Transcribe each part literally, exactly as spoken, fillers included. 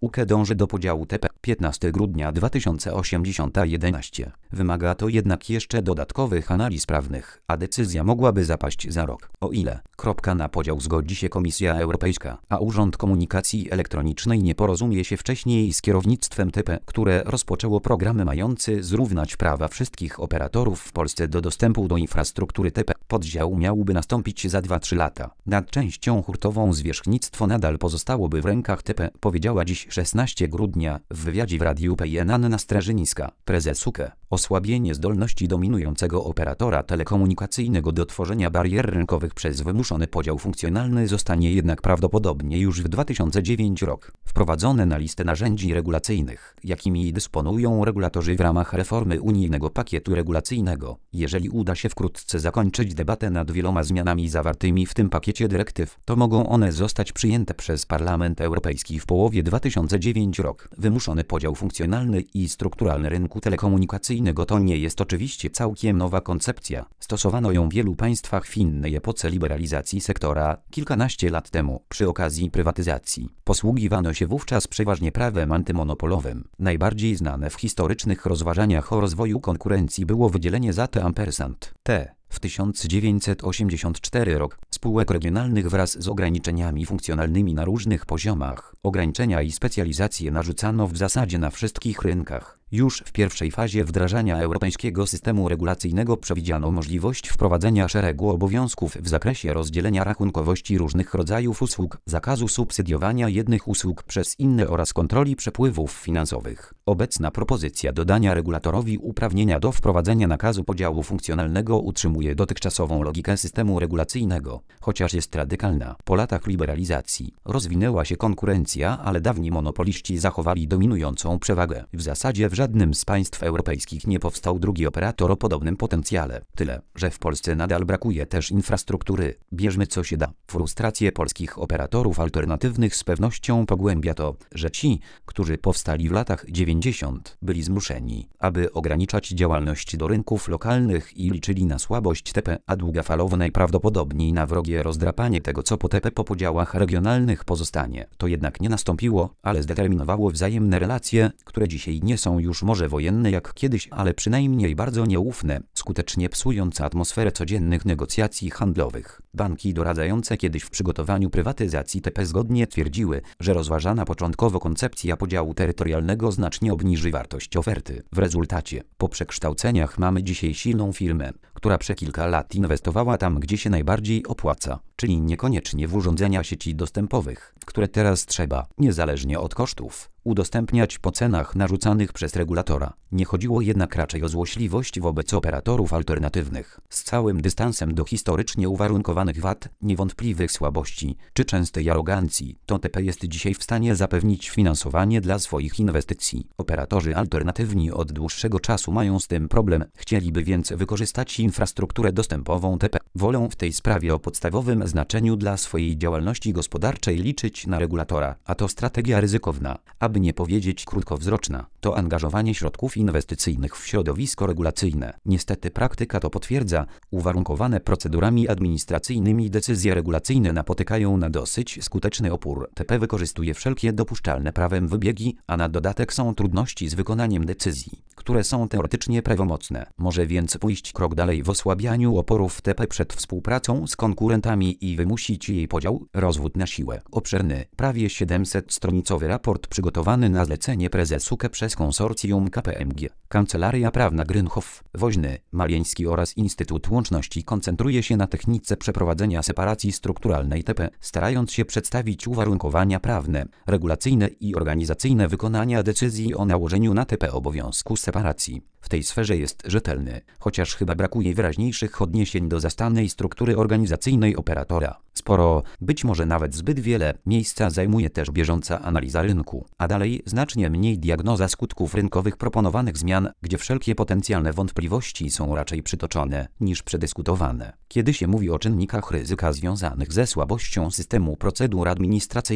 U K dąży do podziału T P piętnastego grudnia dwa tysiące osiemdziesiąt jedenaście. Wymaga to jednak jeszcze dodatkowych analiz prawnych, a decyzja mogłaby zapaść za rok, o ile kropka na podział zgodzi się Komisja Europejska, a Urząd Komunikacji Elektronicznej nie porozumie się wcześniej z kierownictwem T P, które rozpoczęło program mający zrównać prawa wszystkich operatorów w Polsce do dostępu do infrastruktury T P. Podział miałby nastąpić za dwa trzy lata. Nad częścią hurtową zwierzchnictwo nadal pozostałoby w rękach T P, powiedziała dziś szesnastego grudnia w wywiadzie w Radiu P N Anna Streżyńska, prezes U K E. Osłabienie zdolności dominującego operatora telekomunikacyjnego do tworzenia barier rynkowych przez wymuszony podział funkcjonalny zostanie jednak prawdopodobnie już w dwa tysiące dziewiąty rok wprowadzone na listę narzędzi regulacyjnych, jakimi dysponują regulatorzy w ramach reformy unijnego pakietu regulacyjnego. Jeżeli uda się wkrótce zakończyć debatę nad wieloma zmianami zawartymi w tym pakiecie dyrektyw, to mogą one zostać przyjęte przez Parlament Europejski w połowie dwa tysiące dziewiątego roku. Wymuszony podział funkcjonalny i strukturalny rynku telekomunikacyjnego to nie jest oczywiście całkiem nowa koncepcja. Stosowano ją w wielu państwach w innej epoce liberalizacji sektora kilkanaście lat temu przy okazji prywatyzacji. Posługiwano się wówczas przeważnie prawem antymonopolowym. Najbardziej znane w historycznych rozważaniach o rozwoju konkurencji było wydzielenie za T ampersand T w tysiąc dziewięćset osiemdziesiątym czwartym rok spółek regionalnych wraz z ograniczeniami funkcjonalnymi na różnych poziomach. Ograniczenia i specjalizacje narzucano w zasadzie na wszystkich rynkach. Już w pierwszej fazie wdrażania europejskiego systemu regulacyjnego przewidziano możliwość wprowadzenia szeregu obowiązków w zakresie rozdzielenia rachunkowości różnych rodzajów usług, zakazu subsydiowania jednych usług przez inne oraz kontroli przepływów finansowych. Obecna propozycja dodania regulatorowi uprawnienia do wprowadzenia nakazu podziału funkcjonalnego utrzymuje dotychczasową logikę systemu regulacyjnego, chociaż jest radykalna. Po latach liberalizacji rozwinęła się konkurencja, ale dawni monopoliści zachowali dominującą przewagę. W zasadzie w żadnym z państw europejskich nie powstał drugi operator o podobnym potencjale. Tyle, że w Polsce nadal brakuje też infrastruktury. Bierzmy co się da. Frustrację polskich operatorów alternatywnych z pewnością pogłębia to, że ci, którzy powstali w latach dziewięćdziesiątych byli zmuszeni, aby ograniczać działalność do rynków lokalnych i liczyli na słabość T P, a długofalowo najprawdopodobniej na wrogie rozdrapanie tego, co po T P po podziałach regionalnych pozostanie. To jednak nie nastąpiło, ale zdeterminowało wzajemne relacje, które dzisiaj nie są już może wojenne jak kiedyś, ale przynajmniej bardzo nieufne, skutecznie psując atmosferę codziennych negocjacji handlowych. Banki doradzające kiedyś w przygotowaniu prywatyzacji T P zgodnie twierdziły, że rozważana początkowo koncepcja podziału terytorialnego znacznie obniży wartość oferty. W rezultacie, po przekształceniach mamy dzisiaj silną firmę, która przez kilka lat inwestowała tam, gdzie się najbardziej opłaca, czyli niekoniecznie w urządzenia sieci dostępowych, które teraz trzeba, niezależnie od kosztów, udostępniać po cenach narzucanych przez regulatora. Nie chodziło jednak raczej o złośliwość wobec operatorów alternatywnych. Z całym dystansem do historycznie uwarunkowanych wad, niewątpliwych słabości czy częstej arogancji, to T P jest dzisiaj w stanie zapewnić finansowanie dla swoich inwestycji. Operatorzy alternatywni od dłuższego czasu mają z tym problem, chcieliby więc wykorzystać infrastrukturę dostępową T P. Wolą w tej sprawie o podstawowym znaczeniu dla swojej działalności gospodarczej liczyć na regulatora, a to strategia ryzykowna, aby nie powiedzieć krótkowzroczna. To angażowanie środków inwestycyjnych w środowisko regulacyjne. Niestety praktyka to potwierdza. Uwarunkowane procedurami administracyjnymi decyzje regulacyjne napotykają na dosyć skuteczny opór. T P wykorzystuje wszelkie dopuszczalne prawem wybiegi, a na dodatek są trudności z wykonaniem decyzji, które są teoretycznie prawomocne. Może więc pójść krok dalej w osłabianiu oporów T P przed współpracą z konkurentami i wymusić jej podział, rozwód na siłę. Obszerny, prawie siedemsetstronicowy raport przygotowany na zlecenie prezesu K E przez konsorcjum K P M G, Kancelaria Prawna Grünhoff, Woźny, Malieński oraz Instytut Łączności koncentruje się na technice przeprowadzenia separacji strukturalnej T P, starając się przedstawić uwarunkowania prawne, regulacyjne i organizacyjne wykonania decyzji o nałożeniu na T P obowiązku separacji. W tej sferze jest rzetelny, chociaż chyba brakuje wyraźniejszych odniesień do zastanej struktury organizacyjnej operatora. Sporo, być może nawet zbyt wiele, miejsca zajmuje też bieżąca analiza rynku, a dalej znacznie mniej diagnoza skutków rynkowych proponowanych zmian, gdzie wszelkie potencjalne wątpliwości są raczej przytoczone niż przedyskutowane. Kiedy się mówi o czynnikach ryzyka związanych ze słabością systemu procedur administracyjnych,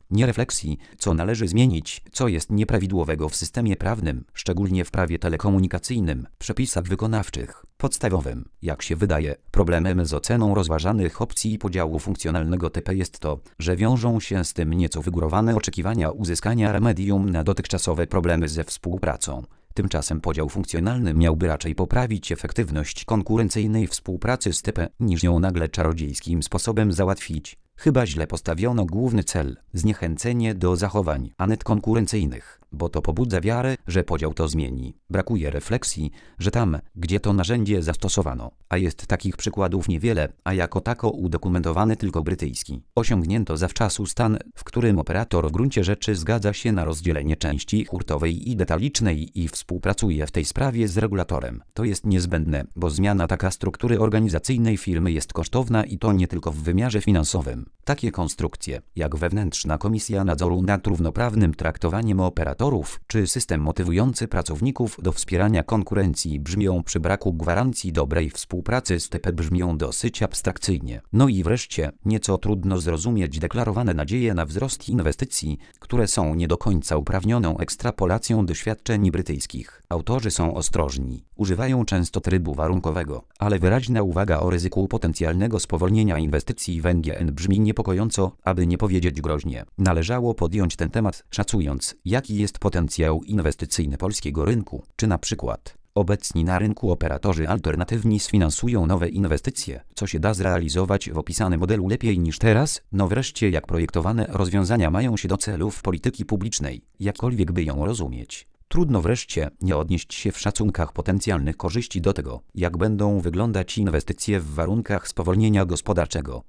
nie refleksji, co należy zmienić, co jest nieprawidłowego w systemie prawnym, szczególnie w prawie telekomunikacyjnym, przepisach wykonawczych. Podstawowym, jak się wydaje, problemem z oceną rozważanych opcji i podziału funkcjonalnego T P jest to, że wiążą się z tym nieco wygórowane oczekiwania uzyskania remedium na dotychczasowe problemy ze współpracą. Tymczasem podział funkcjonalny miałby raczej poprawić efektywność konkurencyjnej współpracy z T P, niż ją nagle czarodziejskim sposobem załatwić. Chyba źle postawiono główny cel, zniechęcenie do zachowań antykonkurencyjnych, bo to pobudza wiarę, że podział to zmieni. Brakuje refleksji, że tam, gdzie to narzędzie zastosowano, a jest takich przykładów niewiele, a jako tako udokumentowany tylko brytyjski, osiągnięto zawczasu stan, w którym operator w gruncie rzeczy zgadza się na rozdzielenie części hurtowej i detalicznej i współpracuje w tej sprawie z regulatorem. To jest niezbędne, bo zmiana taka struktury organizacyjnej firmy jest kosztowna i to nie tylko w wymiarze finansowym. Takie konstrukcje, jak wewnętrzna komisja nadzoru nad równoprawnym traktowaniem operatorów, czy system motywujący pracowników do wspierania konkurencji brzmią przy braku gwarancji dobrej współpracy z T P brzmią dosyć abstrakcyjnie. No i wreszcie, nieco trudno zrozumieć deklarowane nadzieje na wzrost inwestycji, które są nie do końca uprawnioną ekstrapolacją doświadczeń brytyjskich. Autorzy są ostrożni, używają często trybu warunkowego, ale wyraźna uwaga o ryzyku potencjalnego spowolnienia inwestycji w N G N brzmi niepokojąco, aby nie powiedzieć groźnie. Należało podjąć ten temat, szacując, jaki jest potencjał inwestycyjny polskiego rynku, czy na przykład obecni na rynku operatorzy alternatywni sfinansują nowe inwestycje, co się da zrealizować w opisanym modelu lepiej niż teraz, no wreszcie jak projektowane rozwiązania mają się do celów polityki publicznej, jakkolwiek by ją rozumieć. Trudno wreszcie nie odnieść się w szacunkach potencjalnych korzyści do tego, jak będą wyglądać inwestycje w warunkach spowolnienia gospodarczego.